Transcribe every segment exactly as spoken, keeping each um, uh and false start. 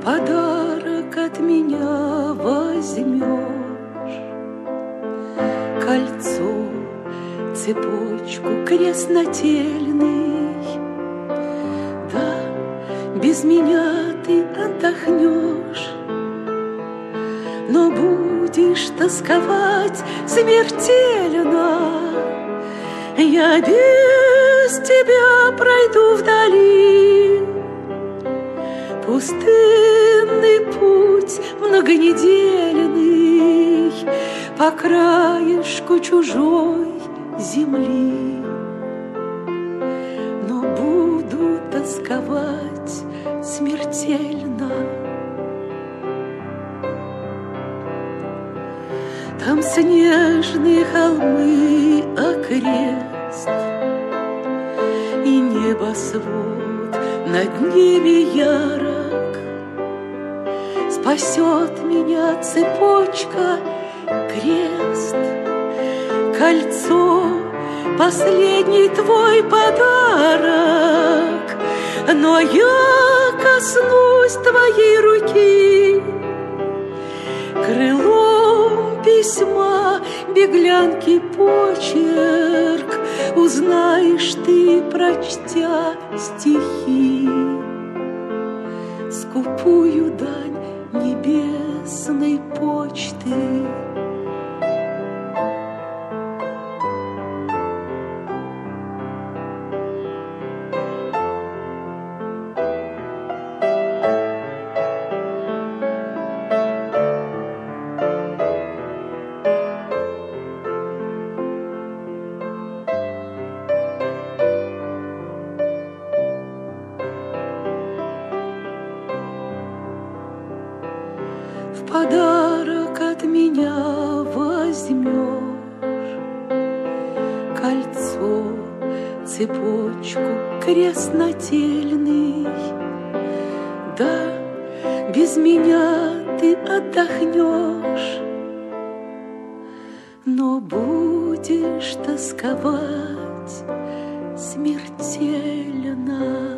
подарок от меня возьмешь. Кольцо, цепочку, крест нательный. Да, без меня ты отдохнешь, но будешь тосковать смертельно. Я без тебя пройду вдали пустынный путь многонедельный по краешку чужой земли, но буду тосковать смертельно. Там снежные холмы окрест и небосвод над ними ярок. Спасет меня цепочка, крест, кольцо, последний твой подарок. Но я коснусь твоей руки крылом письма, беглянки почерк узнаешь ты, прочтя стихи, скупую дань небесной почты. Подарок от меня возьмешь. Кольцо, цепочку, крест нательный. Да, без меня ты отдохнешь, но будешь тосковать смертельно.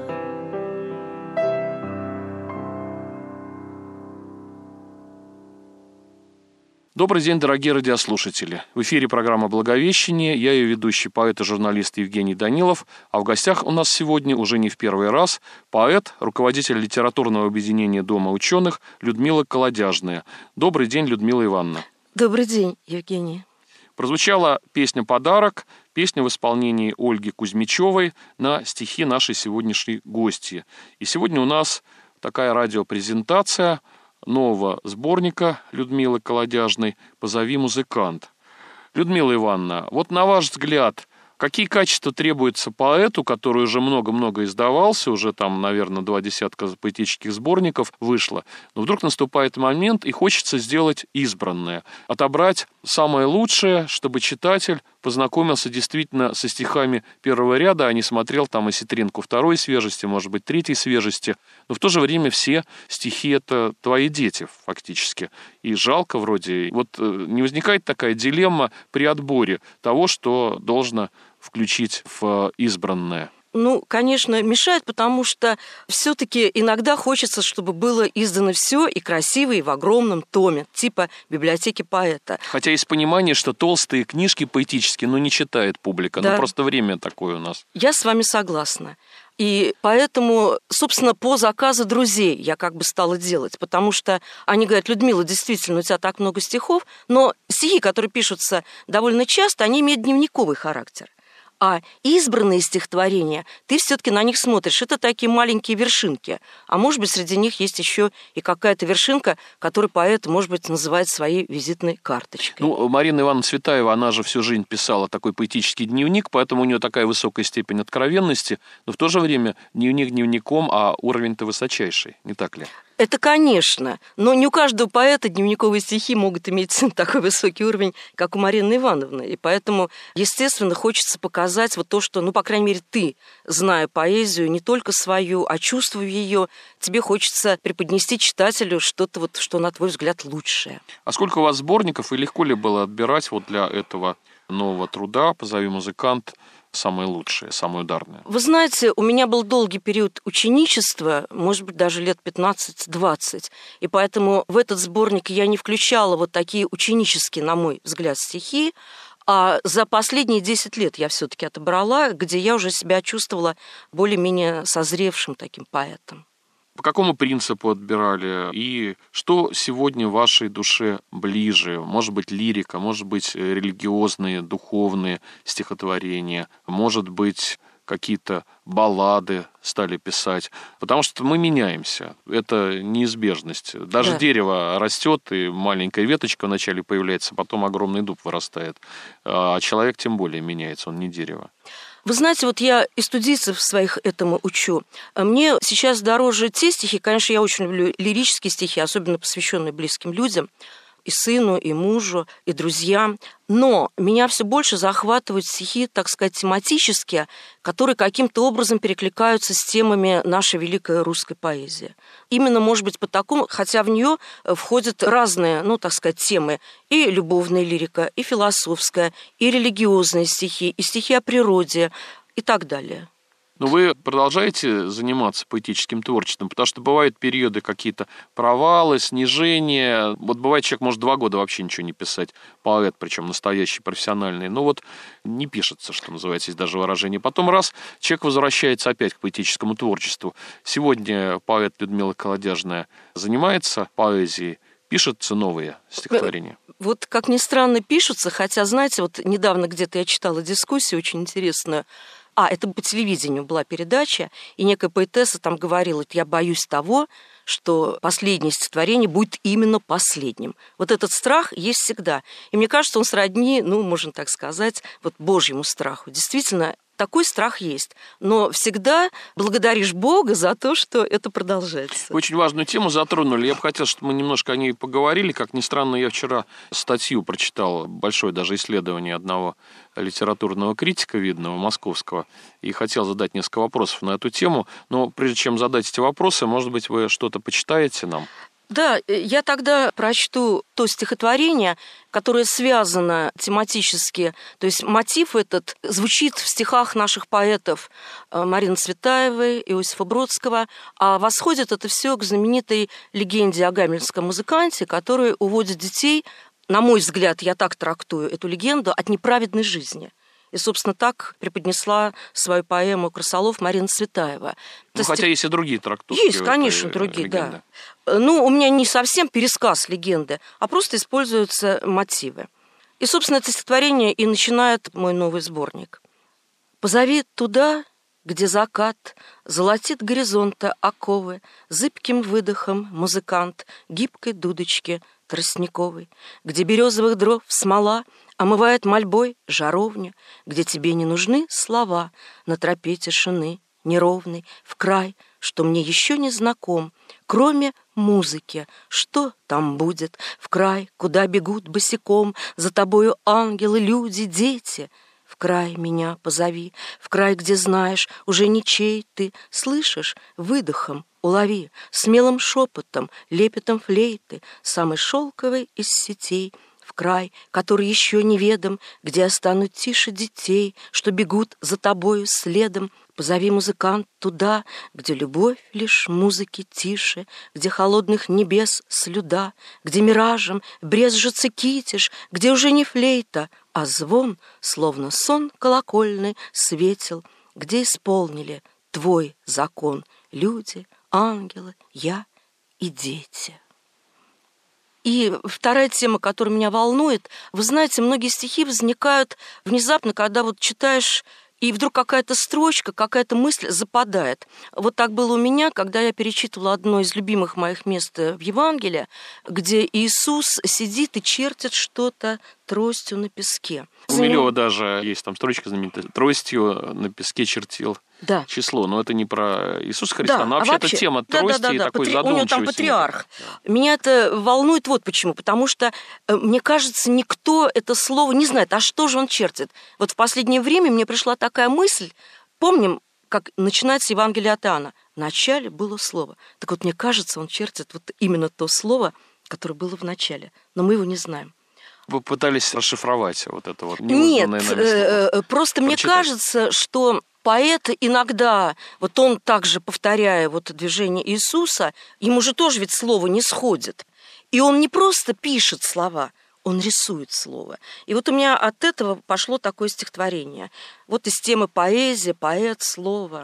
Добрый день, дорогие радиослушатели. В эфире программа «Благовещение». Я ее ведущий, поэт и журналист Евгений Данилов. А в гостях у нас сегодня уже не в первый раз поэт, руководитель литературного объединения Дома ученых Людмила Колодяжная. Добрый день, Людмила Ивановна. Добрый день, Евгений. Прозвучала песня «Подарок», песня в исполнении Ольги Кузьмичевой на стихи нашей сегодняшней гостьи. И сегодня у нас такая радиопрезентация нового сборника Людмилы Колодяжной «Позови музыкант». Людмила Ивановна, вот на ваш взгляд, какие качества требуются поэту, который уже много-много издавался, уже там, наверное, два десятка поэтических сборников вышло, но вдруг наступает момент, и хочется сделать избранное, отобрать самое лучшее, чтобы читатель познакомился действительно со стихами первого ряда, а не смотрел там осетринку второй свежести, может быть, третьей свежести, но в то же время все стихи — это твои дети фактически. И жалко вроде. Вот не возникает такая дилемма при отборе того, что должно включить в избранное? Ну, конечно, мешает, потому что все-таки иногда хочется, чтобы было издано все и красиво, и в огромном томе, типа библиотеки поэта. Хотя есть понимание, что толстые книжки поэтические, ну, не читает публика. Да. Ну, просто время такое у нас. Я с вами согласна. И поэтому, собственно, по заказу друзей я как бы стала делать, потому что они говорят: Людмила, действительно, у тебя так много стихов, но стихи, которые пишутся довольно часто, они имеют дневниковый характер. А избранные стихотворения, ты все-таки на них смотришь, это такие маленькие вершинки. А может быть, среди них есть еще и какая-то вершинка, которую поэт, может быть, называет своей визитной карточкой. Ну, Марина Ивановна Цветаева, она же всю жизнь писала такой поэтический дневник, поэтому у нее такая высокая степень откровенности, но в то же время дневник дневником, а уровень-то высочайший, не так ли? Это, конечно, но не у каждого поэта дневниковые стихи могут иметь такой высокий уровень, как у Марины Ивановны. И поэтому, естественно, хочется показать вот то, что, ну, по крайней мере, ты, зная поэзию, не только свою, а чувствуя ее, тебе хочется преподнести читателю что-то, вот, что, на твой взгляд, лучшее. А сколько у вас сборников, и легко ли было отбирать вот для этого нового труда «Позови музыкант» самые лучшие, самые ударные? Вы знаете, у меня был долгий период ученичества, может быть, даже лет пятнадцать-двадцать, и поэтому в этот сборник я не включала вот такие ученические, на мой взгляд, стихи, а за последние десять лет я все-таки отобрала, где я уже себя чувствовала более-менее созревшим таким поэтом. По какому принципу отбирали? И что сегодня вашей душе ближе? Может быть, лирика, может быть, религиозные, духовные стихотворения, может быть, какие-то баллады стали писать. Потому что мы меняемся. Это неизбежность. Даже да. дерево растет, и маленькая веточка вначале появляется, потом огромный дуб вырастает. А человек тем более меняется, он не дерево. Вы знаете, вот я и студийцев своих этому учу. Мне сейчас дороже те стихи, конечно, я очень люблю лирические стихи, особенно посвященные близким людям, и сыну, и мужу, и друзьям. Но меня все больше захватывают стихи, так сказать, тематические, которые каким-то образом перекликаются с темами нашей великой русской поэзии. Именно, может быть, по такому, хотя в нее входят разные, ну, так сказать, темы. И любовная лирика, и философская, и религиозные стихи, и стихи о природе, и так далее. Но вы продолжаете заниматься поэтическим творчеством, потому что бывают периоды какие-то провалы, снижения. Вот бывает, человек может два года вообще ничего не писать, поэт, причем настоящий, профессиональный. Но вот не пишется, что называется, есть даже выражение. Потом раз, человек возвращается опять к поэтическому творчеству. Сегодня поэт Людмила Колодяжная занимается поэзией, пишутся новые стихотворения. Вот, как ни странно, пишутся, хотя, знаете, вот недавно где-то я читала дискуссию очень интересную. А, это по телевидению была передача, и некая поэтесса там говорила: я боюсь того, что последнее стихотворение будет именно последним. Вот этот страх есть всегда. И мне кажется, он сродни, ну, можно так сказать, вот Божьему страху. Действительно, такой страх есть. Но всегда благодаришь Бога за то, что это продолжается. Очень важную тему затронули. Я бы хотел, чтобы мы немножко о ней поговорили. Как ни странно, я вчера статью прочитал, большое даже исследование одного литературного критика видного, московского, и хотел задать несколько вопросов на эту тему. Но прежде чем задать эти вопросы, может быть, вы что-то почитаете нам? Да, я тогда прочту то стихотворение, которое связано тематически. То есть мотив этот звучит в стихах наших поэтов Марины Цветаевой, Иосифа Бродского, а восходит это все к знаменитой легенде о гамельнском музыканте, который уводит детей, на мой взгляд, я так трактую эту легенду, от неправедной жизни. И, собственно, так преподнесла свою поэму «Красолов» Марина Цветаева. Ну, хотя есть и другие трактовки. Есть, конечно, другие, легенды. Да. Ну, у меня не совсем пересказ легенды, а просто используются мотивы. И, собственно, это стихотворение и начинает мой новый сборник. «Позови туда, где закат золотит горизонта оковы, зыбким выдохом музыкант гибкой дудочки тростниковой, где березовых дров смола омывает мольбой жаровня, где тебе не нужны слова на тропе тишины неровной, в край, что мне еще не знаком, кроме музыки, что там будет, в край, куда бегут босиком за тобою ангелы, люди, дети. В край меня позови, в край, где знаешь, уже ничей ты, слышишь, выдохом улови, смелым шепотом, лепетом флейты, самый шелковый из сетей, в край, который еще неведом, где останут тише детей, что бегут за тобою следом. Позови, музыкант, туда, где любовь лишь музыки тише, где холодных небес слюда, где миражем брезжится китиш, где уже не флейта, а звон, словно сон колокольный, светил, где исполнили твой закон люди, ангелы, я и дети». И вторая тема, которая меня волнует, вы знаете, многие стихи возникают внезапно, когда вот читаешь, и вдруг какая-то строчка, какая-то мысль западает. Вот так было у меня, когда я перечитывала одно из любимых моих мест в Евангелии, где Иисус сидит и чертит что-то тростью на песке. У Милева даже есть там строчка знаменитая: «Тростью на песке чертил». Да. Число, но это не про Иисуса Христа, да, но вообще, а вообще это тема трости, да, да, да, и да. такой Патри... задумчивости. У него там патриарх. Да. Меня это волнует вот почему. Потому что, мне кажется, никто это слово не знает. А что же он чертит? Вот в последнее время мне пришла такая мысль. Помним, как начинается Евангелие от Иоанна. В начале было слово. Так вот, мне кажется, он чертит вот именно то слово, которое было в начале. Но мы его не знаем. Вы пытались расшифровать вот это вот Нет, невызванное нами слово. Просто мне Прочитать. кажется, что поэт иногда, вот он также, повторяя вот движение Иисуса, ему же тоже ведь слово не сходит. И он не просто пишет слова, он рисует слово. И вот у меня от этого пошло такое стихотворение. Вот из темы поэзия, поэт, слово.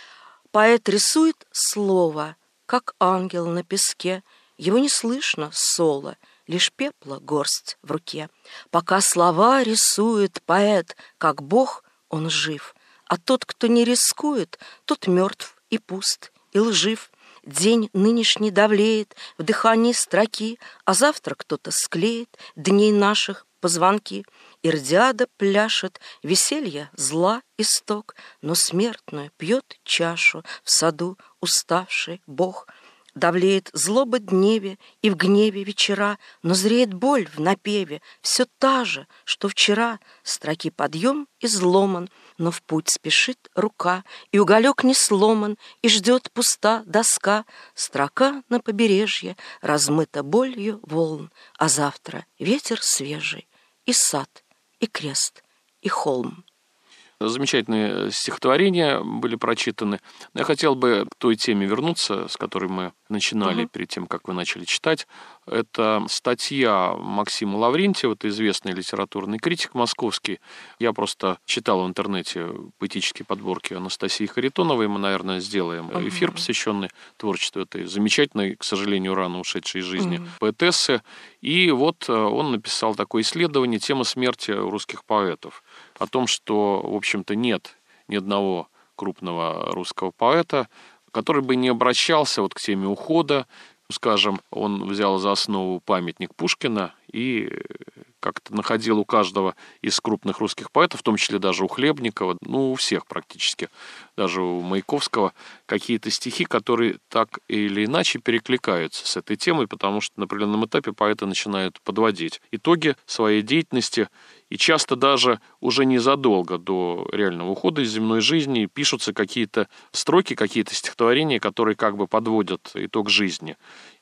Поэт рисует слово, как ангел на песке. Его не слышно соло, лишь пепла горсть в руке. Пока слова рисует поэт, как Бог, он жив. А тот, кто не рискует, тот мертв и пуст, и лжив. День нынешний давлеет в дыхании строки, а завтра кто-то склеит дней наших позвонки. Иродиада пляшет, веселье зла исток, но смертную пьет чашу в саду уставший Бог. Давлеет злоба дневе и в гневе вечера, но зреет боль в напеве, все та же, что вчера. Строки подъем изломан, но в путь спешит рука, и уголек не сломан, и ждет пуста доска. Строка на побережье размыта болью волн, а завтра ветер свежий, и сад, и крест, и холм. Замечательные стихотворения были прочитаны. Я хотел бы к той теме вернуться, с которой мы начинали, uh-huh. перед тем, как вы начали читать. Это статья Максима Лаврентьева, это известный литературный критик московский. Я просто читал в интернете поэтические подборки Анастасии Харитоновой. Мы, наверное, сделаем uh-huh. эфир, посвященный творчеству этой замечательной, к сожалению, рано ушедшей из жизни uh-huh. поэтессы. И вот он написал такое исследование «Тема смерти русских поэтов». О том, что, в общем-то, нет ни одного крупного русского поэта, который бы не обращался вот к теме ухода. Скажем, он взял за основу памятник Пушкина и как-то находил у каждого из крупных русских поэтов, в том числе даже у Хлебникова, ну, у всех практически, даже у Маяковского, какие-то стихи, которые так или иначе перекликаются с этой темой, потому что на определенном этапе поэты начинают подводить итоги своей деятельности, и часто даже уже незадолго до реального ухода из земной жизни пишутся какие-то строки, какие-то стихотворения, которые как бы подводят итог жизни.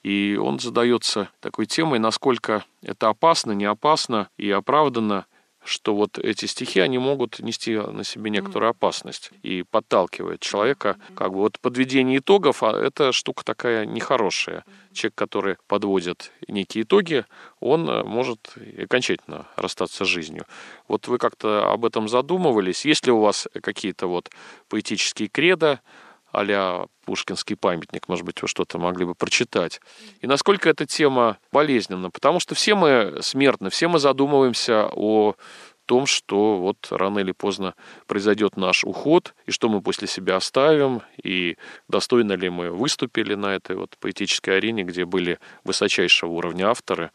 И он задается такой темой, насколько это опасно, не опасно и оправданно, что вот эти стихи, они могут нести на себе некоторую опасность и подталкивает человека как бы вот подведение итогов, а это штука такая нехорошая. Человек, который подводит некие итоги, он может окончательно расстаться с жизнью. Вот вы как-то об этом задумывались? Есть ли у вас какие-то вот поэтические кредо, а-ля пушкинский памятник, может быть, вы что-то могли бы прочитать. И насколько эта тема болезненна? Потому что все мы смертны, все мы задумываемся о том, что вот рано или поздно произойдет наш уход, и что мы после себя оставим, и достойно ли мы выступили на этой вот поэтической арене, где были высочайшего уровня авторы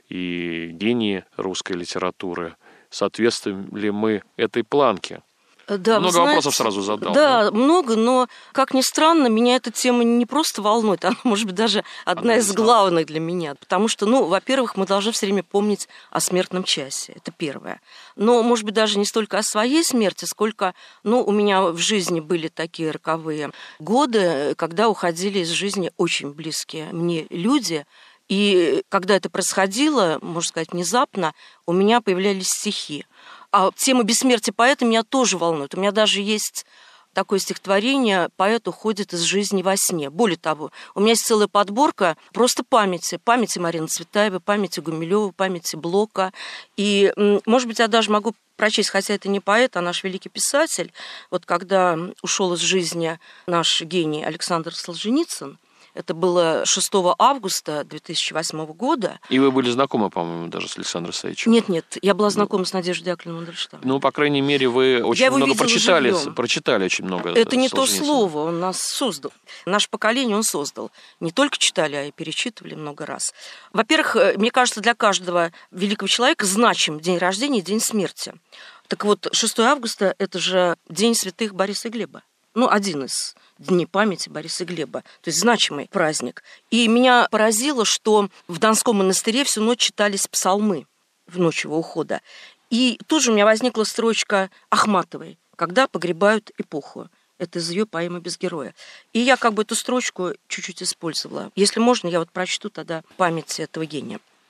и гении русской литературы. Соответствуем ли мы этой планке? Да, много знаете, вопросов сразу задал. Да, да, много, но, как ни странно, меня эта тема не просто волнует, она, может быть, даже одна из главных для меня. Потому что, ну, во-первых, мы должны все время помнить о смертном часе. Это первое. Но, может быть, даже не столько о своей смерти, сколько, ну, у меня в жизни были такие роковые годы, когда уходили из жизни очень близкие мне люди. И когда это происходило, можно сказать, внезапно, у меня появлялись стихи. А тема бессмертия поэта меня тоже волнует. У меня даже есть такое стихотворение «Поэт уходит из жизни во сне». Более того, у меня есть целая подборка просто памяти. Памяти Марины Цветаевой, памяти Гумилёва, памяти Блока. И, может быть, я даже могу прочесть, хотя это не поэт, а наш великий писатель. Вот когда ушел из жизни наш гений Александр Солженицын, это было шестого августа две тысячи восьмого года. И вы были знакомы, по-моему, даже с Александром Саичем? Нет, нет, я была знакома с Надеждой Яковлевной Мандельштам. Ну, по крайней мере, вы очень много прочитали, прочитали очень много. Это не то слово, он нас создал. Наше поколение он создал. Не только читали, а и перечитывали много раз. Во-первых, мне кажется, для каждого великого человека значим день рождения и день смерти. Так вот, шестого августа – это же день святых Бориса и Глеба. Ну, один из дней памяти Бориса и Глеба, то есть значимый праздник. И меня поразило, что в Донском монастыре всю ночь читались псалмы в ночь его ухода. И тут же у меня возникла строчка Ахматовой «Когда погребают эпоху». Это из ее поэмы «Без героя». И я как бы эту строчку чуть-чуть использовала. Если можно, я вот прочту тогда память этого гения.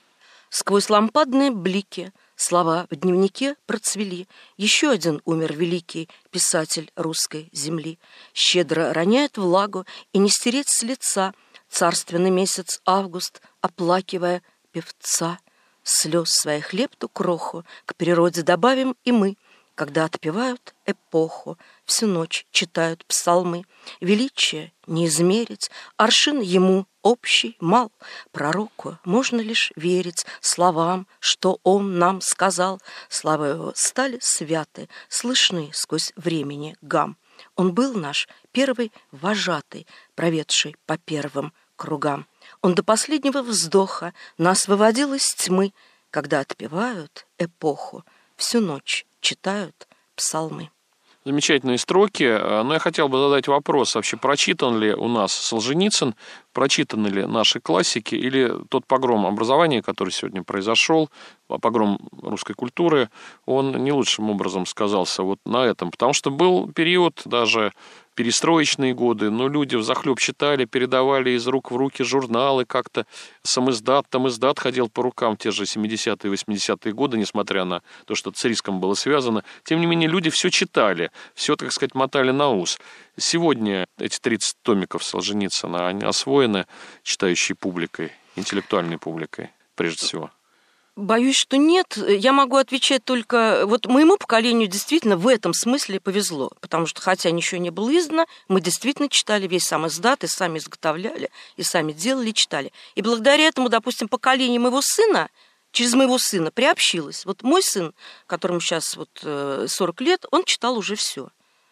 Сквозь лампадные блики слова в дневнике процвели. Еще один умер великий писатель русской земли. Щедро роняет влагу, и не стереть с лица царственный месяц август, оплакивая певца. Слез своих лепту кроху к природе добавим и мы, когда отпевают эпоху, всю ночь читают псалмы. Величие не измерить, аршин ему общий мал. Пророку можно лишь верить словам, что он нам сказал. Слова его стали святы, слышны сквозь времени гам. Он был наш первый вожатый, проведший по первым кругам. Он до последнего вздоха нас выводил из тьмы, когда отпевают эпоху, всю ночь читают псалмы. Замечательные строки. Но я хотел бы задать вопрос, вообще прочитан ли у нас Солженицын, прочитаны ли наши классики, или тот погром образования, который сегодня произошел, погром русской культуры, он не лучшим образом сказался вот на этом. Потому что был период, даже перестроечные годы, но люди взахлеб читали, передавали из рук в руки журналы, как-то самиздат, там издат ходил по рукам те же семидесятые, восьмидесятые годы, несмотря на то, что с риском было связано. Тем не менее, люди все читали, все, так сказать, мотали на ус. Сегодня эти тридцать томиков Солженицына, они освоены читающей публикой, интеллектуальной публикой, прежде всего. Боюсь, что нет. Я могу отвечать только... Вот моему поколению действительно в этом смысле повезло, потому что, хотя ничего не было издано, мы действительно читали весь сам издат, и сами изготовляли, и сами делали, и читали. И благодаря этому, допустим, поколение моего сына, через моего сына приобщилось. Вот мой сын, которому сейчас вот сорок лет, он читал уже все.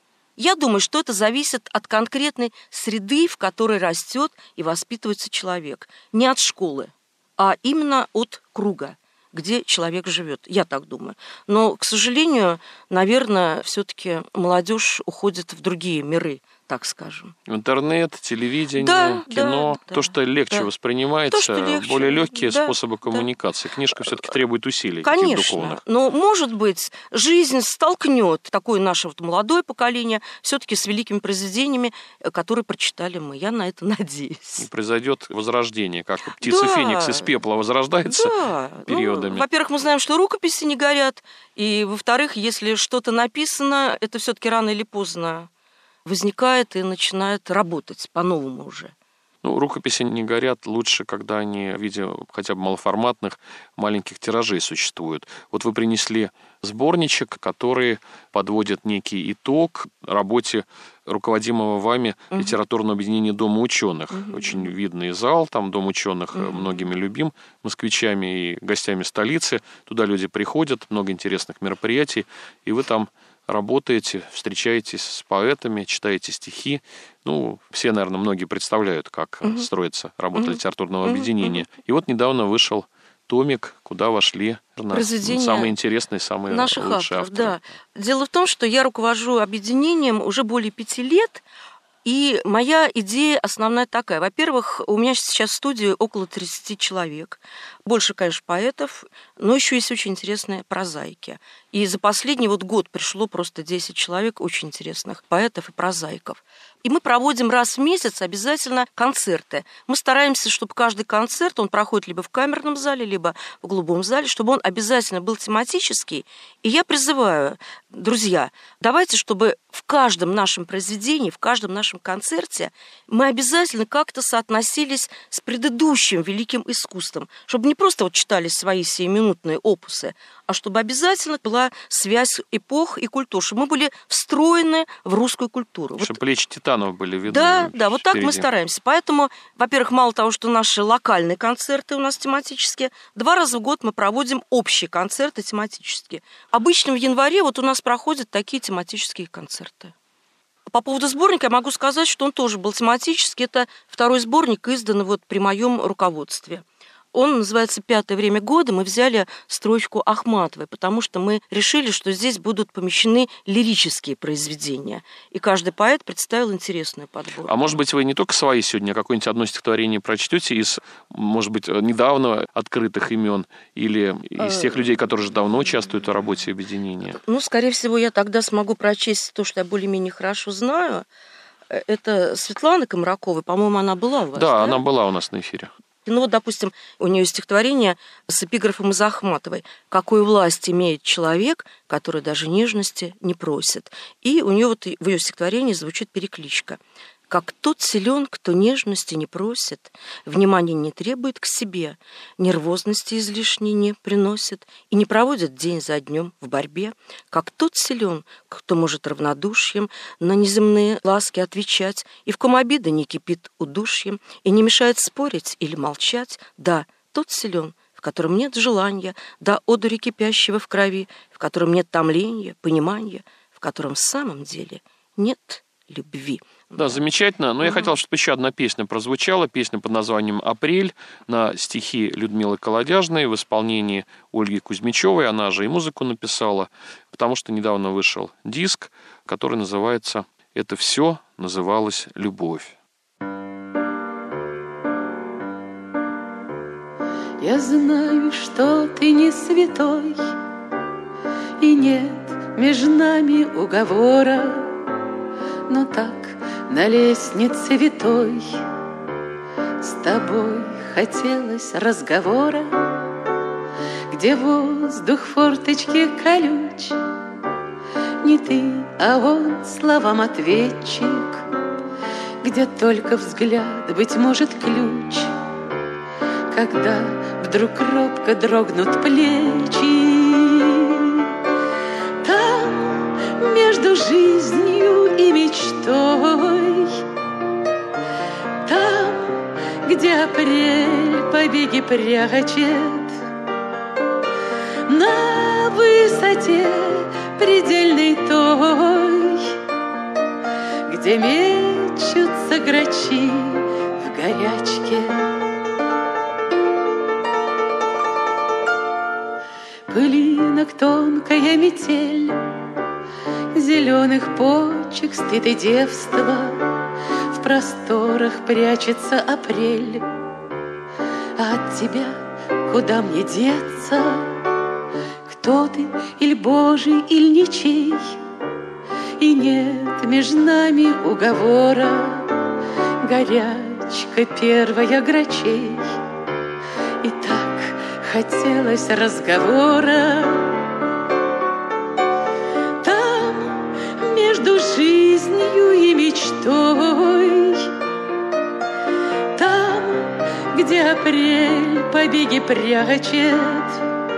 Я думаю, что это зависит от конкретной среды, в которой растет и воспитывается человек. Не от школы, а именно от круга, где человек живет. Я так думаю. Но, к сожалению, наверное, все-таки молодежь уходит в другие миры, так скажем. Интернет, телевидение, да, кино, да, то, что легче да. воспринимается, то, что легче, более легкие да, способы коммуникации. Да. Книжка все-таки требует усилий. Конечно, но, может быть, жизнь столкнет такое наше вот молодое поколение все-таки с великими произведениями, которые прочитали мы. Я на это надеюсь. И произойдет возрождение, как птица да. Феникс из пепла возрождается да. периодами. Ну, во-первых, мы знаем, что рукописи не горят, и, во-вторых, если что-то написано, это все-таки рано или поздно возникает и начинает работать по-новому уже. Ну, рукописи не горят лучше, когда они в виде хотя бы малоформатных маленьких тиражей существуют. Вот вы принесли сборничек, который подводит некий итог работе руководимого вами uh-huh. литературного объединения Дома ученых. Uh-huh. Очень видный зал, там Дом ученых uh-huh. многими любим, москвичами и гостями столицы. Туда люди приходят, много интересных мероприятий, и вы там работаете, встречаетесь с поэтами, читаете стихи. Ну, все, наверное, многие представляют, как uh-huh. строится работа uh-huh. литературного uh-huh. объединения. Uh-huh. И вот недавно вышел томик, куда вошли самые интересные, самые наших лучшие авторов, авторы. Да. Дело в том, что я руковожу объединением уже более пяти лет, и моя идея основная такая. Во-первых, у меня сейчас в студии около тридцати человек. Больше, конечно, поэтов, но еще есть очень интересные прозаики. И за последний вот год пришло просто десять человек очень интересных поэтов и прозаиков. И мы проводим раз в месяц обязательно концерты. Мы стараемся, чтобы каждый концерт, он проходит либо в камерном зале, либо в голубом зале, чтобы он обязательно был тематический. И я призываю, друзья, давайте, чтобы в каждом нашем произведении, в каждом нашем концерте мы обязательно как-то соотносились с предыдущим великим искусством, чтобы не просто вот читали свои сиюминутные опусы, а чтобы обязательно была связь эпох и культур, чтобы мы были встроены в русскую культуру. Чтобы вот. Плечи титанов были видны. Да, да, вот так впереди. Мы стараемся. Поэтому, во-первых, мало того, что наши локальные концерты у нас тематические, два раза в год мы проводим общие концерты тематические. Обычно в январе вот у нас проходят такие тематические концерты. По поводу сборника я могу сказать, что он тоже был тематический. Это второй сборник, изданный вот при моем руководстве. Он называется «Пятое время года». Мы взяли строчку Ахматовой, потому что мы решили, что здесь будут помещены лирические произведения. И каждый поэт представил интересную подборку. А может быть, вы не только свои сегодня, а какое-нибудь одно стихотворение прочтете из, может быть, недавно открытых имен или из тех людей, которые уже давно участвуют в работе объединения? Ну, скорее всего, я тогда смогу прочесть то, что я более-менее хорошо знаю. Это Светлана Комаракова, по-моему, она была у вас, да? Да, да? она была у нас на эфире. Ну вот, допустим, у нее стихотворение с эпиграфом из Ахматовой: «Какую власть имеет человек, который даже нежности не просит». И у нее вот в ее стихотворении звучит перекличка: «Как тот силен, кто нежности не просит, внимания не требует к себе, нервозности излишней не приносит и не проводит день за днем в борьбе. Как тот силен, кто может равнодушием на неземные ласки отвечать, и в ком обида не кипит удушьем, и не мешает спорить или молчать. Да, тот силен, в котором нет желания, да одури кипящего в крови, в котором нет томления, понимания, в котором в самом деле нет любви». Да, замечательно. Но я хотел, чтобы еще одна песня прозвучала. Песня под названием «Апрель» на стихи Людмилы Колодяжной в исполнении Ольги Кузьмичевой. Она же и музыку написала, потому что недавно вышел диск, который называется «Это все называлось любовь». Я знаю, что ты не святой, и нет между нами уговора, но так на лестнице витой с тобой хотелось разговора, где воздух форточки колюч. Не ты, а он словам ответчик, где только взгляд, быть может, ключ. Когда вдруг робко дрогнут плечи, там между жизнью и мечтой, там, где апрель побеги прячет, на высоте предельной той, где мечутся грачи в горячке. Пылинок тонкая метель, зеленых почек стыд и девство, в просторах прячется апрель. А от тебя куда мне деться? Кто ты, иль Божий, иль ничей? И нет между нами уговора, горячка первая грачей. И так хотелось разговора, там между жизнью и мечтой, там, где апрель побеги прячет,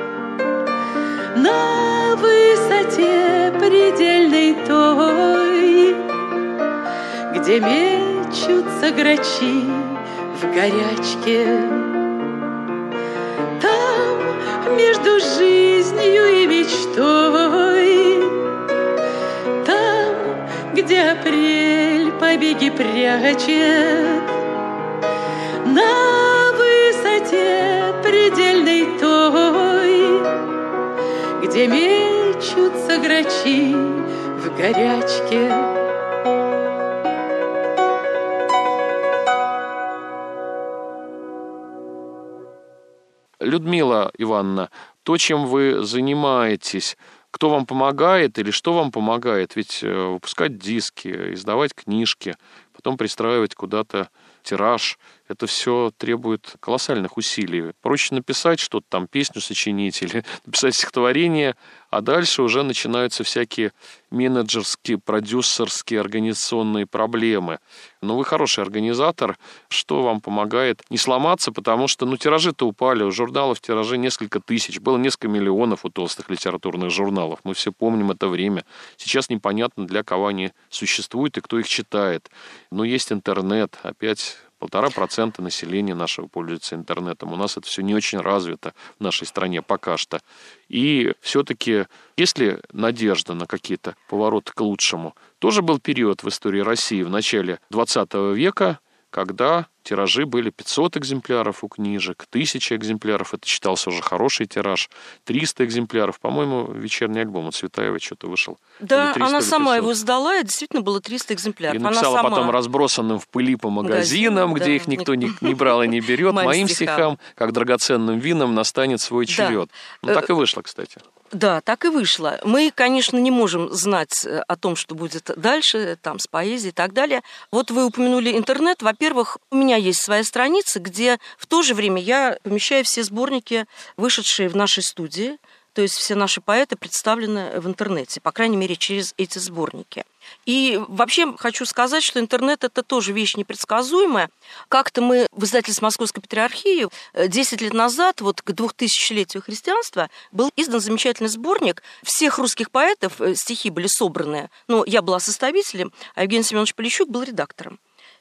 на высоте предельной той, где мечутся грачи в горячке. Там между жизнью и мечтой, там, где апрель побеги прячет, на высоте предельной той, где мечутся грачи в горячке. Людмила Ивановна, то, чем вы занимаетесь, кто вам помогает или что вам помогает? Ведь выпускать диски, издавать книжки, потом пристраивать куда-то тираж, это все требует колоссальных усилий. Проще написать что-то там, песню сочинить или написать стихотворение, а дальше уже начинаются всякие менеджерские, продюсерские, организационные проблемы. Но вы хороший организатор, что вам помогает не сломаться, потому что ну, тиражи-то упали, у журналов тиражи несколько тысяч, было несколько миллионов у толстых литературных журналов. Мы все помним это время. Сейчас непонятно, для кого они существуют и кто их читает. Но есть интернет, опять полтора процента населения нашего пользуется интернетом. У нас это все не очень развито в нашей стране пока что. И все-таки, есть ли надежда на какие-то повороты к лучшему? Тоже был период в истории России в начале двадцатого века, когда тиражи были пятьсот экземпляров у книжек, тысяча экземпляров, это считался уже хороший тираж, триста экземпляров. По-моему, вечерний альбом у Цветаевой что-то вышел. Да, она сама его сдала, и действительно было триста экземпляров. И написала она сама... потом разбросанным в пыли по магазинам, Магазин, где да, их никто не, не брал и не берет. Моим стихам, как драгоценным винам, настанет свой черед. Да. Ну, так и вышло, кстати. Да, так и вышло. Мы, конечно, не можем знать о том, что будет дальше, там, с поэзией и так далее. Вот вы упомянули интернет. Во-первых, у меня есть своя страница, где в то же время я помещаю все сборники, вышедшие в нашей студии. То есть все наши поэты представлены в интернете, по крайней мере, через эти сборники. И вообще хочу сказать, что интернет – это тоже вещь непредсказуемая. Как-то мы в издательстве Московской Патриархии десять лет назад, вот к двухтысячелетию христианства, был издан замечательный сборник всех русских поэтов, стихи были собраны. Ну, я была составителем, а Евгений Семенович Полищук был редактором.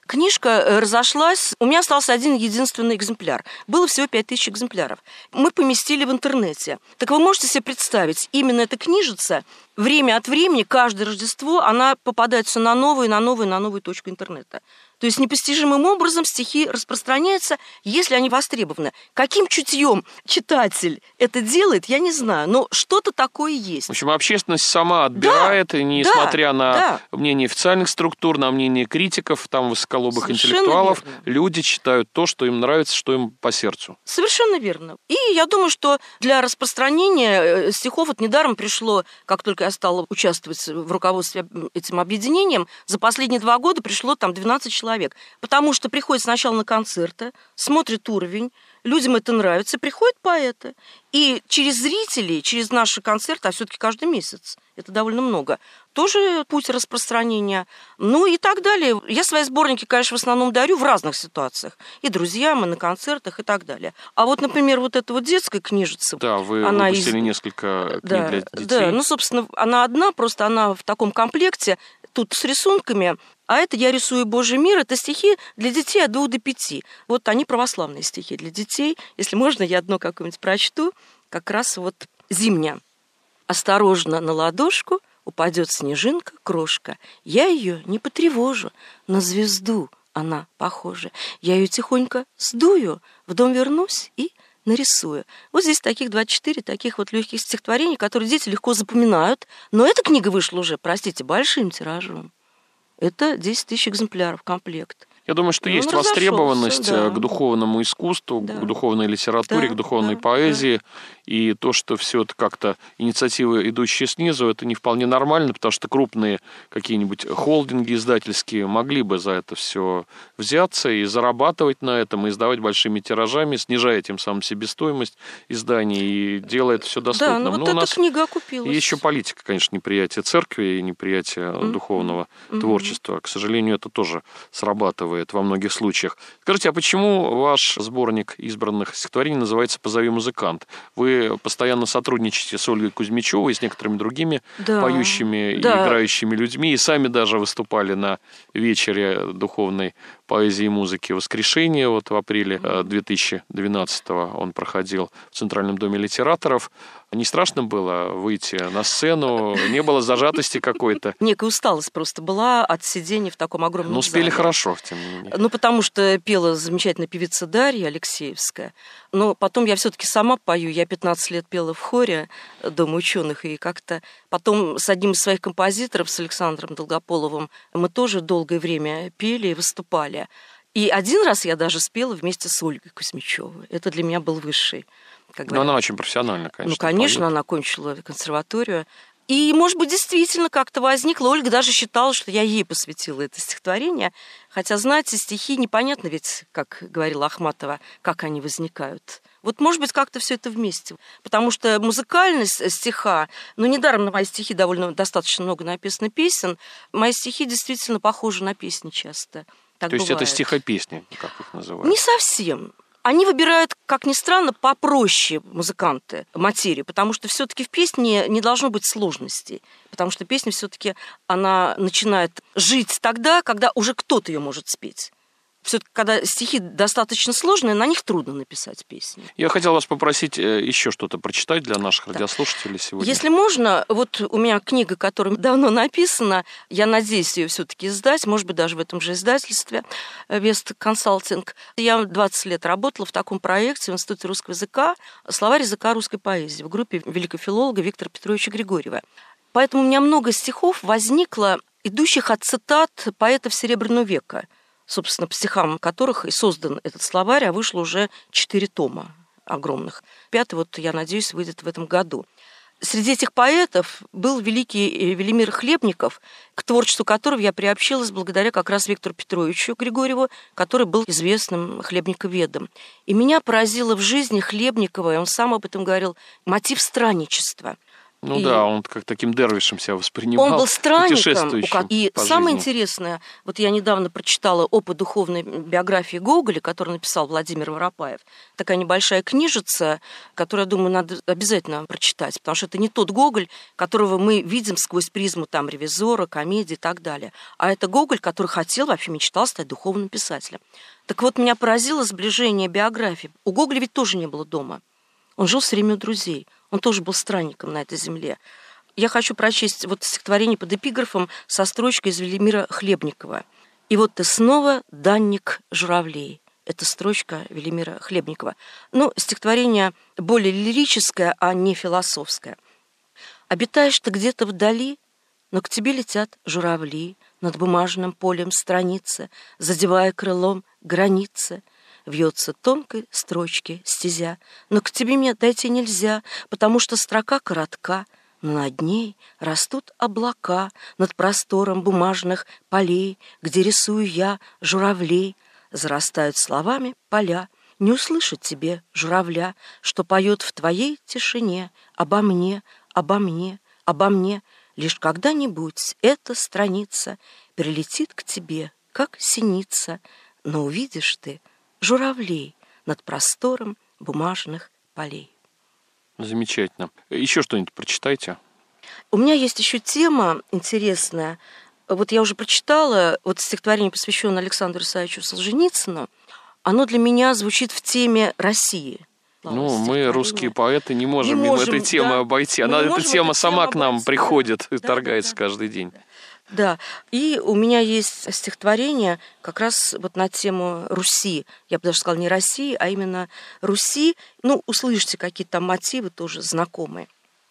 Книжка разошлась, у меня остался один единственный экземпляр. Было всего пять тысяч экземпляров. Мы поместили в интернете. Так вы можете себе представить, именно эта книжица, время от времени, каждое Рождество, она попадает все на новую, на новую, на новую точку интернета. То есть непостижимым образом стихи распространяются, если они востребованы. Каким чутьем читатель это делает, я не знаю, но что-то такое есть. В общем, общественность сама отбирает, да, и несмотря да, на да. мнение официальных структур, на мнение критиков, там высоколобых Совершенно интеллектуалов, верно. Люди читают то, что им нравится, что им по сердцу. Совершенно верно. И я думаю, что для распространения стихов вот недаром пришло, как только я стала участвовать в руководстве этим объединением, за последние два года пришло там двенадцать человек. Потому что приходят сначала на концерты, смотрят уровень, людям это нравится, приходят поэты. И через зрителей, через наши концерты, а все-таки каждый месяц, это довольно много, тоже путь распространения. Ну и так далее. Я свои сборники, конечно, в основном дарю в разных ситуациях. И друзьям, и на концертах, и так далее. А вот, например, вот эта вот детская книжица. Да, вы она выпустили из... несколько книг да, для детей. Да, ну, собственно, она одна, просто она в таком комплекте, тут с рисунками. А это «Я рисую Божий мир», это стихи для детей от двух до пяти. Вот они православные стихи для детей. Если можно, я одно какое-нибудь прочту. Как раз вот «Зимняя». «Осторожно на ладошку упадет снежинка, крошка. Я ее не потревожу, на звезду она похожа. Я ее тихонько сдую, в дом вернусь и нарисую». Вот здесь таких двадцать четыре таких вот легких стихотворений, которые дети легко запоминают. Но эта книга вышла уже, простите, большим тиражом. Это десять тысяч экземпляров, комплект. Я думаю, что И есть он востребованность разошелся, да. к духовному искусству, Да. к духовной литературе, Да, к духовной да, поэзии. да. И то, что все это как-то инициативы, идущие снизу, это не вполне нормально, потому что крупные какие-нибудь холдинги издательские могли бы за это все взяться и зарабатывать на этом, и издавать большими тиражами, снижая тем самым себестоимость изданий и делая это все доступным. Да, ну вот Но эта у нас книга окупилась. и еще политика, конечно, неприятие церкви и неприятие Mm-hmm. духовного Mm-hmm. творчества. К сожалению, это тоже срабатывает во многих случаях. Скажите, а почему ваш сборник избранных стихотворений называется «Позови музыкант»? Вы постоянно сотрудничаете с Ольгой Кузьмичевой и с некоторыми другими да. поющими да. и играющими людьми, и сами даже выступали на вечере духовной поэзии и музыки «Воскрешение». Вот в апреле две тысячи двенадцатого он проходил в Центральном доме литераторов. Не страшно было выйти на сцену? Не было зажатости какой-то? Некая усталость просто была от сидения в таком огромном Ну, успели зале. хорошо, тем не менее. Ну, потому что пела замечательная певица Дарья Алексеевская. Но потом я все-таки сама пою. Я пятнадцать лет пела в хоре Дома ученых. И как-то потом с одним из своих композиторов, с Александром Долгополовым, мы тоже долгое время пели и выступали. И один раз я даже спела вместе с Ольгой Кузьмичевой. Это для меня был высший. Но она очень профессионально, конечно. Ну, конечно, поет. она окончила консерваторию. И, может быть, действительно как-то возникло. Ольга даже считала, что я ей посвятила это стихотворение. Хотя, знаете, стихи непонятно ведь, как говорила Ахматова, как они возникают. Вот, может быть, как-то все это вместе. Потому что музыкальность стиха, ну, недаром на мои стихи довольно достаточно много написано песен, мои стихи действительно похожи на песни часто. Так То есть бывает. это стихопесни, как их называют? Не совсем. Они выбирают, как ни странно, попроще музыканты материю, потому что все-таки в песне не должно быть сложностей, потому что песня все-таки она начинает жить тогда, когда уже кто-то ее может спеть. Все-таки, когда стихи достаточно сложные, на них трудно написать песни. Я хотел вас попросить еще что-то прочитать для наших да. радиослушателей сегодня. Если можно, вот у меня книга, которая давно написана, я надеюсь ее все-таки издать, может быть, даже в этом же издательстве Вест Консалтинг. Я двадцать лет работала в таком проекте в Институте русского языка «Словарь языка русской поэзии» в группе великого филолога Виктора Петровича Григорьева. Поэтому у меня много стихов возникло, идущих от цитат поэтов Серебряного века, собственно, по стихам которых и создан этот словарь, а вышло уже четыре тома огромных. Пятый, вот, я надеюсь, выйдет в этом году. Среди этих поэтов был великий Велимир Хлебников, к творчеству которого я приобщилась благодаря как раз Виктору Петровичу Григорьеву, который был известным хлебниковедом. И меня поразило в жизни Хлебникова, и он сам об этом говорил, мотив странничества. Ну и да, он как таким дервишем себя воспринимал. Он был странником. Путешествующим И по самое жизни. интересное, вот я недавно прочитала опыт духовной биографии Гоголя, который написал Владимир Воропаев. Такая небольшая книжица, которую, я думаю, надо обязательно прочитать, потому что это не тот Гоголь, которого мы видим сквозь призму там ревизора, комедии и так далее. А это Гоголь, который хотел, вообще мечтал стать духовным писателем. Так вот, меня поразило сближение биографии. У Гоголя ведь тоже не было дома. Он жил все время у друзей. Он тоже был странником на этой земле. Я хочу прочесть вот стихотворение под эпиграфом со строчкой из Велимира Хлебникова. «И вот ты снова данник журавлей». Это строчка Велимира Хлебникова. Ну, стихотворение более лирическое, а не философское. «Обитаешь ты где-то вдали, но к тебе летят журавли над бумажным полем страницы, задевая крылом границы. Вьется тонкой строчки стезя, но к тебе мне дойти нельзя, потому что строка коротка, но над ней растут облака над простором бумажных полей, где рисую я журавлей. Зарастают словами поля, не услышать тебе журавля, что поет в твоей тишине обо мне, обо мне, обо мне. Лишь когда-нибудь эта страница прилетит к тебе, как синица, но увидишь ты журавлей над простором бумажных полей». Замечательно. Еще что-нибудь прочитайте. У меня есть еще тема интересная. Вот я уже прочитала вот стихотворение, посвященное Александру Исаевичу Солженицыну. Оно для меня звучит в теме России. Ну, мы, русские поэты, не можем не мимо можем, этой темы да. обойти. Она, эта тема сама к нам обойти, приходит, да, торгается да, да, каждый день. Да, и у меня есть стихотворение как раз вот на тему Руси. Я бы даже сказала не России, а именно Руси. Ну, услышите какие-то там мотивы тоже знакомые.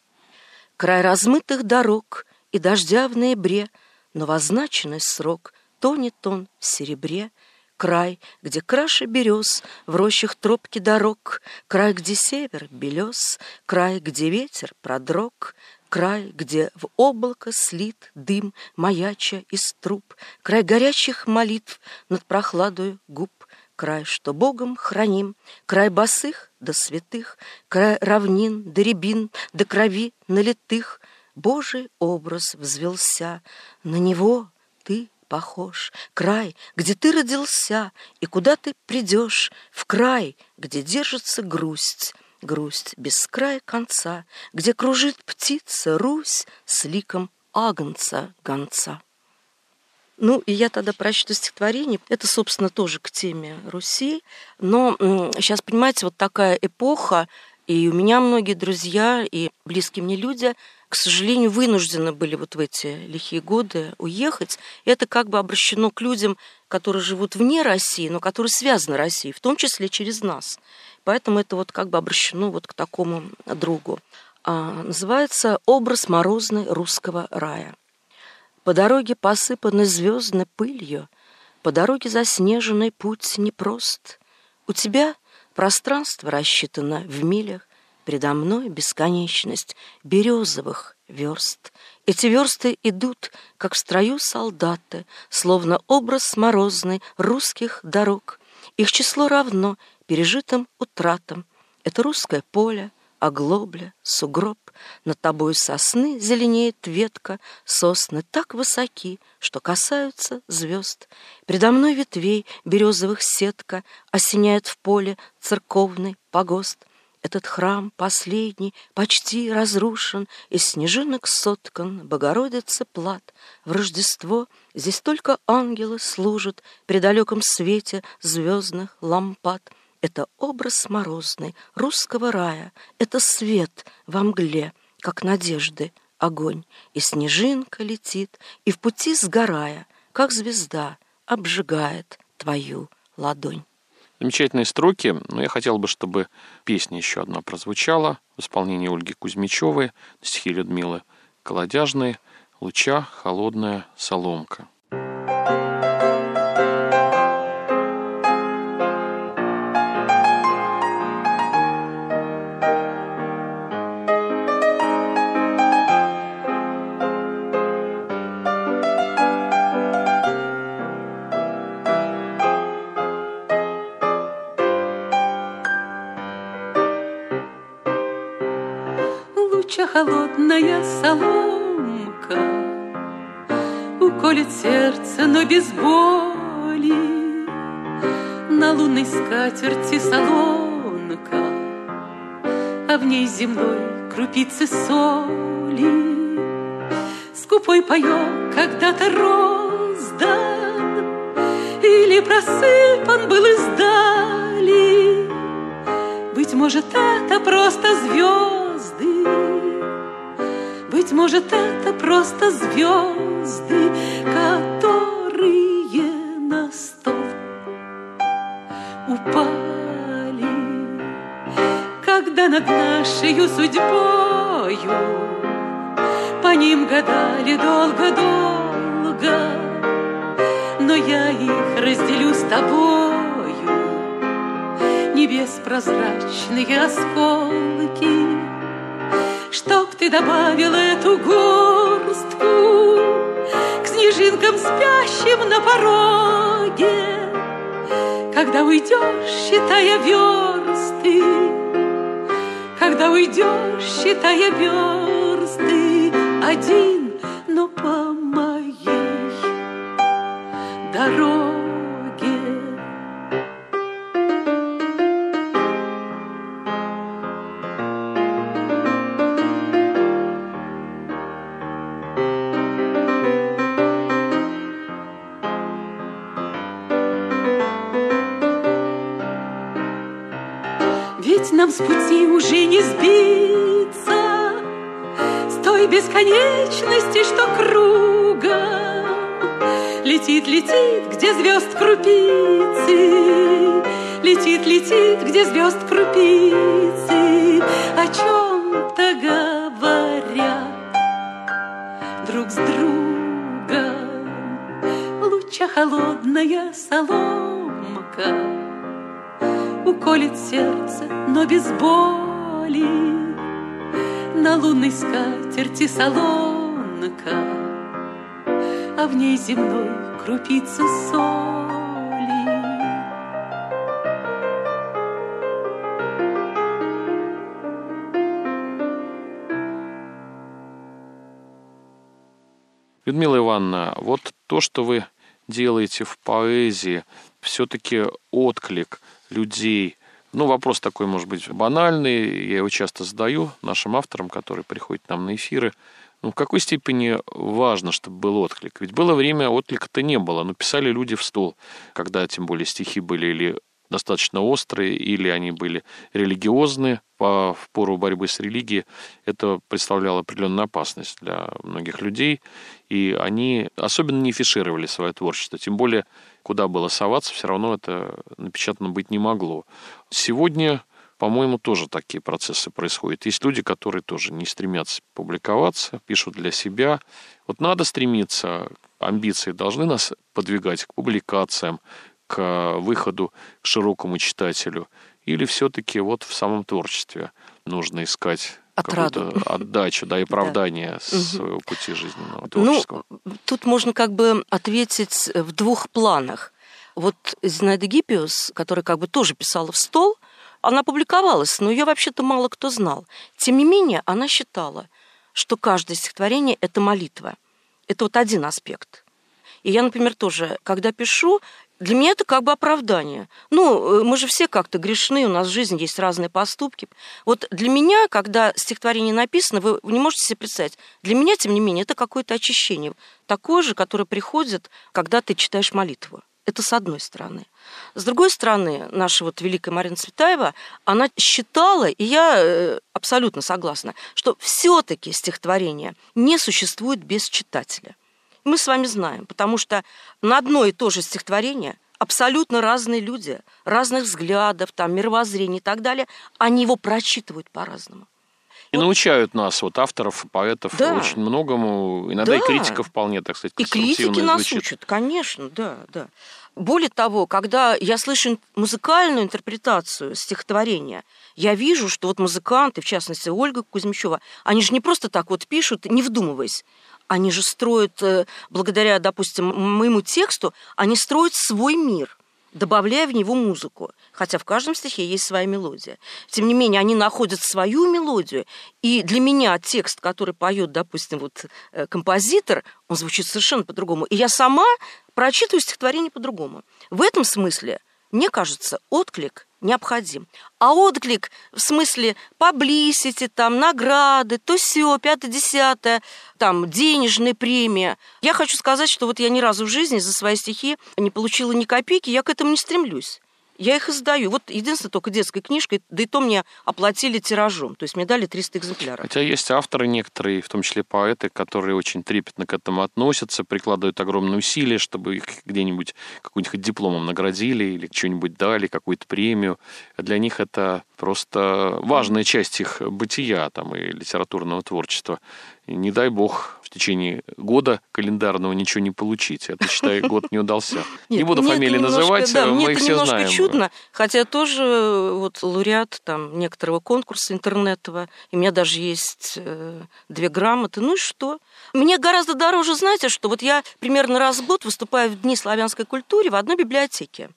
«Край размытых дорог и дождя в ноябре, но в означенный срок тонет он в серебре. Край, где краше берез, в рощах тропки дорог, край, где север белес, край, где ветер продрог, край, где в облако слит дым, маяча из труб, край горячих молитв над прохладою губ, край, что Богом храним, край босых да святых, край равнин да рябин да крови налитых. Божий образ взвелся, на него ты похож. Край, где ты родился и куда ты придешь, в край, где держится грусть, грусть без края конца, где кружит птица Русь с ликом агнца гонца». Ну, и я тогда прочту стихотворение. Это, собственно, тоже к теме Руси. Но сейчас, понимаете, вот такая эпоха, и у меня многие друзья и близкие мне люди, к сожалению, вынуждены были вот в эти лихие годы уехать. Это как бы обращено к людям, которые живут вне России, но которые связаны с Россией, в том числе через нас. Поэтому это вот как бы обращено вот к такому другу. А, называется «Образ морозный русского рая». По дороге, посыпанной звездной пылью, по дороге заснеженный путь непрост. У тебя пространство рассчитано в милях, предо мной бесконечность березовых верст. Эти версты идут, как в строю солдаты, словно образ морозный русских дорог. Их число равно пережитым утратам. Это русское поле, оглобля, сугроб. Над тобой сосны зеленеет ветка, сосны так высоки, что касаются звезд. Предо мной ветвей березовых сетка осеняет в поле церковный погост. Этот храм последний почти разрушен, из снежинок соткан Богородицы плат. В Рождество здесь только ангелы служат при далеком свете звездных лампад. Это образ морозный русского рая, это свет во мгле, как надежды огонь. И снежинка летит, и в пути сгорая, как звезда, обжигает твою ладонь. Замечательные строки, но я хотел бы, чтобы песня еще одна прозвучала в исполнении Ольги Кузьмичевой, стихи Людмилы Колодяжной «Луча холодная соломка». луча холодная соломка уколет сердце, но без боли. На лунной скатерти солонка, а в ней земной крупицы соли. Скупой паёк когда-то роздан или просыпан был издали. Быть может, это просто звезды, быть может, это просто звезды, которые на стол упали, когда над нашей судьбою по ним гадали долго-долго. Но я их разделю с тобою, небес прозрачные осколки, чтоб ты добавил эту горстку к снежинкам, спящим на пороге. Когда уйдешь, считая версты, когда уйдешь, считая версты, один, но по моей дороге. Ведь нам с пути уже не сбиться с той бесконечности, что кругом летит, летит, где звезд крупицы, летит, летит, где звезд крупицы, о чем-то говорят друг с другом. Луча холодная соломка уколет сердце, но без боли. На лунной скатерти солонка, а в ней земной крупица соли. Людмила Ивановна, вот то, что вы делаете в поэзии, все-таки отклик людей. Ну, вопрос такой, может быть, банальный, я его часто задаю нашим авторам, которые приходят к нам на эфиры. Ну, в какой степени важно, чтобы был отклик? Ведь было время, отклика-то не было, но писали люди в стол, когда, тем более, стихи были или достаточно острые, или они были религиозные. По, в пору борьбы с религией это представляло определенную опасность для многих людей, и они особенно не афишировали свое творчество, тем более, куда было соваться, все равно это напечатано быть не могло. Сегодня, по-моему, тоже такие процессы происходят. Есть люди, которые тоже не стремятся публиковаться, пишут для себя. Вот надо стремиться, амбиции должны нас подвигать к публикациям, к выходу к широкому читателю, или все-таки вот в самом творчестве нужно искать отраду, какую-то отдачу, да, и оправдание да. своего пути жизненного, творческого? Ну, тут можно как бы ответить в двух планах. Вот Зинаида Гиппиус, которая как бы тоже писала в стол, она публиковалась, но ее вообще-то мало кто знал. Тем не менее, она считала, что каждое стихотворение – это молитва. Это вот один аспект. И я, например, тоже, когда пишу, для меня это как бы оправдание. Ну, мы же все как-то грешны, у нас в жизни есть разные поступки. Вот для меня, когда стихотворение написано, вы не можете себе представить, для меня, тем не менее, это какое-то очищение. Такое же, которое приходит, когда ты читаешь молитву. Это с одной стороны. С другой стороны, наша вот великая Марина Цветаева, она считала, и я абсолютно согласна, что все-таки стихотворение не существует без читателя. Мы с вами знаем, потому что на одно и то же стихотворение абсолютно разные люди, разных взглядов, там, мировоззрений и так далее, они его прочитывают по-разному. И вот. Научают нас, вот авторов, поэтов, да. очень многому, иногда да. и критика вполне, так сказать, конструктивно звучит. И критики нас учат, конечно, да, да. Более того, когда я слышу музыкальную интерпретацию стихотворения, я вижу, что вот музыканты, в частности Ольга Кузьмичева, они же не просто так вот пишут, не вдумываясь. Они же строят, благодаря, допустим, моему тексту, они строят свой мир. добавляя в него музыку. Хотя в каждом стихе есть своя мелодия. Тем не менее, они находят свою мелодию, и для меня текст, который поет, допустим, вот композитор, он звучит совершенно по-другому. И я сама прочитываю стихотворение по-другому. В этом смысле, мне кажется, отклик необходим. А отклик в смысле publicity, там, награды, то сё, пятое-десятое, там, денежная премия. Я хочу сказать, что вот я ни разу в жизни за свои стихи не получила ни копейки, я к этому не стремлюсь. Я их издаю. Вот единственное, только детской книжкой, да и то мне оплатили тиражом. То есть мне дали триста экземпляров. Хотя есть авторы некоторые, в том числе поэты, которые очень трепетно к этому относятся, прикладывают огромные усилия, чтобы их где-нибудь каким-нибудь дипломом наградили или что-нибудь дали, какую-то премию. Для них это просто важная часть их бытия там, и литературного творчества. И не дай бог в течение года календарного ничего не получить. Это, считай, год не удался. Нет, не буду фамилии немножко, называть, да, мы их все знаем. Мне это немножко чудно, хотя тоже вот лауреат там, некоторого конкурса интернетного, и у меня даже есть э, две грамоты. Ну и что? Мне гораздо дороже, знаете, что вот я примерно раз в год выступаю в Дни славянской культуры в одной библиотеке.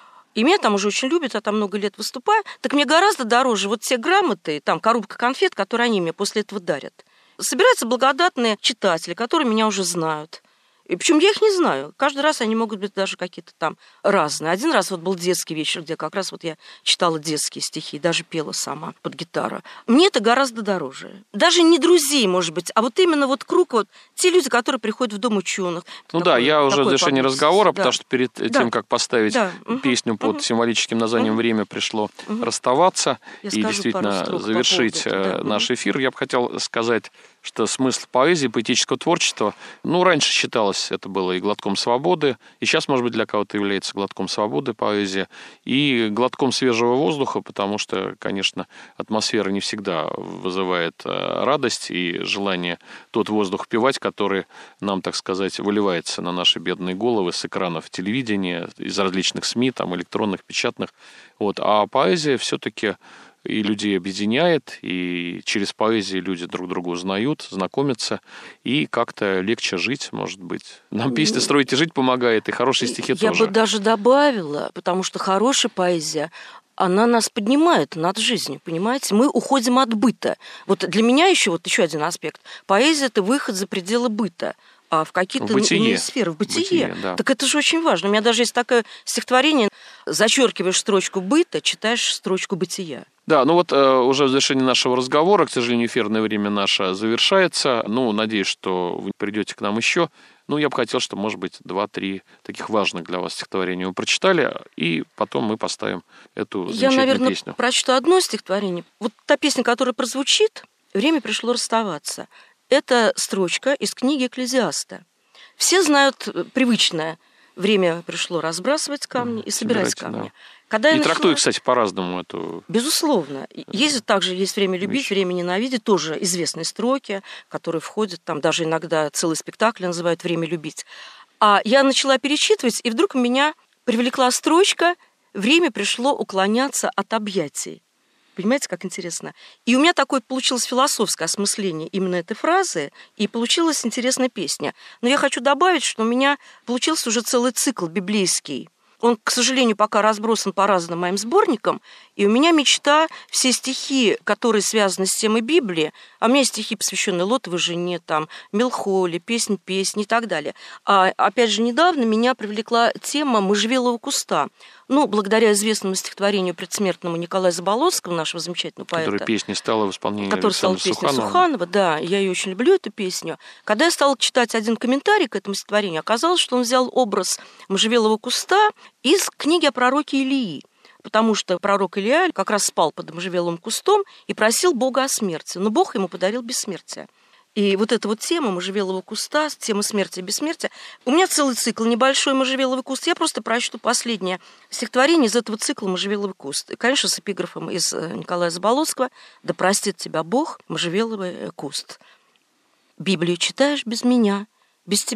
И меня там уже очень любят, я там много лет выступаю. Так мне гораздо дороже вот те грамоты, там коробка конфет, которые они мне после этого дарят. Собираются благодатные читатели, которые меня уже знают. И причем я их не знаю. Каждый раз они могут быть даже какие-то там разные. Один раз вот был детский вечер, где как раз вот я читала детские стихи, даже пела сама под гитару. Мне это гораздо дороже. Даже не друзей, может быть, а вот именно вот круг, вот те люди, которые приходят в Дом ученых. Ну такой, да, я уже в завершении разговора, да. Потому что перед да. тем, как поставить да. песню под угу. символическим названием угу. «Время пришло угу. расставаться» я и действительно завершить по наш да. эфир, я бы хотел сказать, что смысл поэзии, поэтического творчества, ну, раньше считалось, это было и глотком свободы, и сейчас, может быть, для кого-то является глотком свободы поэзия, и глотком свежего воздуха, потому что, конечно, атмосфера не всегда вызывает радость и желание тот воздух впивать, который нам, так сказать, выливается на наши бедные головы с экранов телевидения, из различных СМИ, там, электронных, печатных. Вот. А поэзия все-таки и людей объединяет, и через поэзию люди друг друга узнают, знакомятся, и как-то легче жить, может быть. Нам песни «Строить и жить» помогает, и хорошие стихи Я тоже. Я бы даже добавила, потому что хорошая поэзия, она нас поднимает над жизнью, понимаете? Мы уходим от быта. Вот для меня еще, вот еще один аспект. Поэзия – это выход за пределы быта. А в какие-то иные сферы, в бытие. бытие да. Так это же очень важно. У меня даже есть такое стихотворение: зачеркиваешь строчку быта, читаешь строчку бытия. Да, ну вот э, уже в завершении нашего разговора, к сожалению, эфирное время наше завершается. Ну, надеюсь, что вы придете к нам еще. Ну, я бы хотел, чтобы, может быть, два-три таких важных для вас стихотворения вы прочитали, и потом мы поставим эту замечательную я, наверное, песню. Я, наверное, прочту одно стихотворение. Вот та песня, которая прозвучит, «Время пришло расставаться». Это строчка из книги «Экклезиаста». Все знают привычное: время пришло разбрасывать камни и собирать Собирайте, камни. Да. Когда и начала... трактуют, кстати, по-разному эту... Безусловно. Есть также есть «Время любить», Вещь. «Время ненавидеть», тоже известные строки, которые входят, там даже иногда целый спектакль называют «Время любить». А я начала перечитывать, и вдруг меня привлекла строчка «Время пришло уклоняться от объятий». Понимаете, как интересно? И у меня такое получилось философское осмысление именно этой фразы, и получилась интересная песня. Но я хочу добавить, что у меня получился уже целый цикл библейский. Он, к сожалению, пока разбросан по разным моим сборникам, и у меня мечта все стихи, которые связаны с темой Библии, а у меня есть стихи, посвященные Лотовой жене, там, Мелхоле, песнь песни и так далее. А опять же, недавно меня привлекла тема можжевелового куста. Ну, благодаря известному стихотворению предсмертному Николая Заболоцкого, нашего замечательного поэта. Которая песня стала в исполнении Которая стала песней Суханова. Суханова, да, я ее очень люблю, эту песню. Когда я стала читать один комментарий к этому стихотворению, оказалось, что он взял образ можжевелового куста из книги о пророке Илии. Потому что пророк Илия как раз спал под можжевеловым кустом и просил Бога о смерти, но Бог ему подарил бессмертие. И вот эта вот тема можжевелового куста, тема смерти и бессмертия. У меня целый цикл небольшой можжевеловый куст. Я просто прочту последнее стихотворение из этого цикла «Можжевеловый куст». И, конечно, с эпиграфом из Николая Заболоцкого: «Да простит тебя Бог, можжевеловый куст». Библию читаешь без меня, без тебя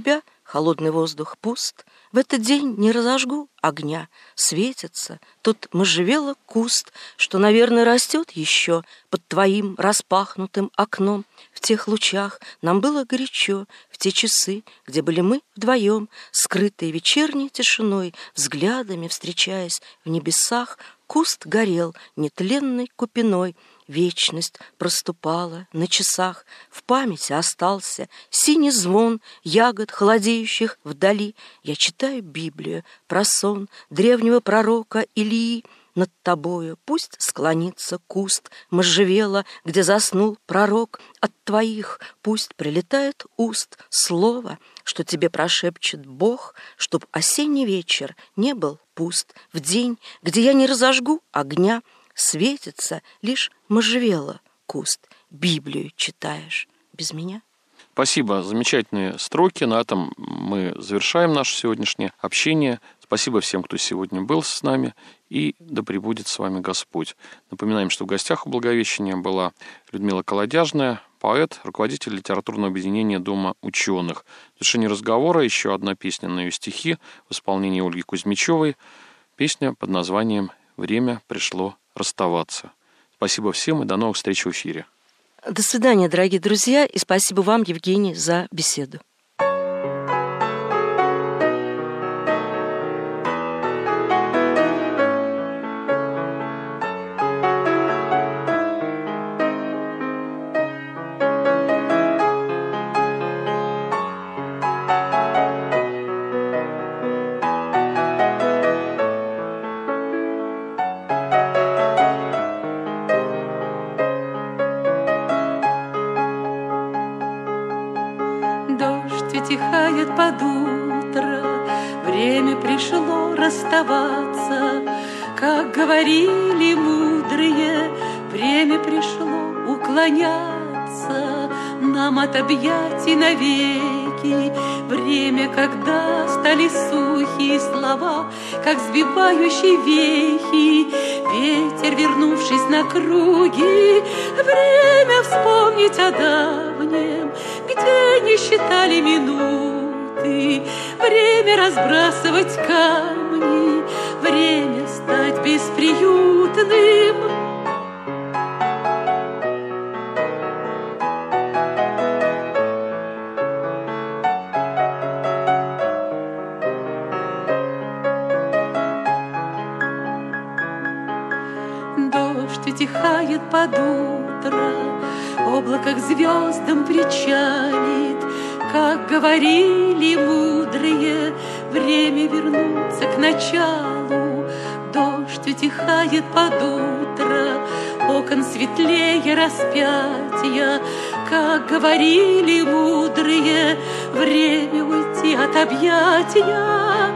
холодный воздух пуст. В этот день не разожгу огня, светится тут можжевела куст, что, наверное, растет еще под твоим распахнутым окном. В тех лучах нам было горячо, в те часы, где были мы вдвоем, скрытые вечерней тишиной, взглядами встречаясь в небесах, куст горел нетленной купиной. Вечность проступала на часах, в памяти остался синий звон ягод, холодеющих вдали. Я читаю Библию про сон древнего пророка Илии. Над тобою пусть склонится куст можжевела, где заснул пророк. От твоих пусть прилетает уст слово, что тебе прошепчет Бог, чтоб осенний вечер не был пуст. В день, где я не разожгу огня, светится лишь можжевела куст. Библию читаешь без меня? Спасибо. Замечательные строки. На этом мы завершаем наше сегодняшнее общение. Спасибо всем, кто сегодня был с нами. И да пребудет с вами Господь. Напоминаем, что в гостях у Благовещения была Людмила Колодяжная, поэт, руководитель литературного объединения Дома ученых. В завершении разговора еще одна песня на ее стихи в исполнении Ольги Кузьмичевой. Песня под названием «Время пришло расставаться». Спасибо всем и до новых встреч в эфире. До свидания, дорогие друзья, и спасибо вам, Евгений, за беседу. Утихает под утро, время пришло расставаться. Как говорили мудрые, время пришло уклоняться нам от объятий навеки. Время, когда стали сухие слова, как сбивающие вехи. Ветер, вернувшись на круги, время вспомнить о давнем, где не считали минуты. Время разбрасывать камни, время стать бесприютным. Дождь утихает под утро, облако к звездам причалит. Как говорили мудрые, время вернуться к началу. Дождь утихает под утро, окон светлее распятия. Как говорили мудрые, время уйти от объятия.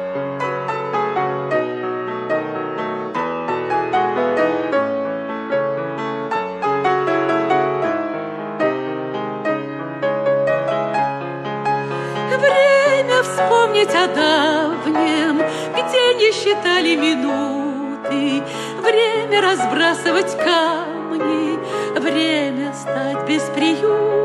Вспомнить о давнем, где не считали минуты. Время разбрасывать камни, время стать бесприютным.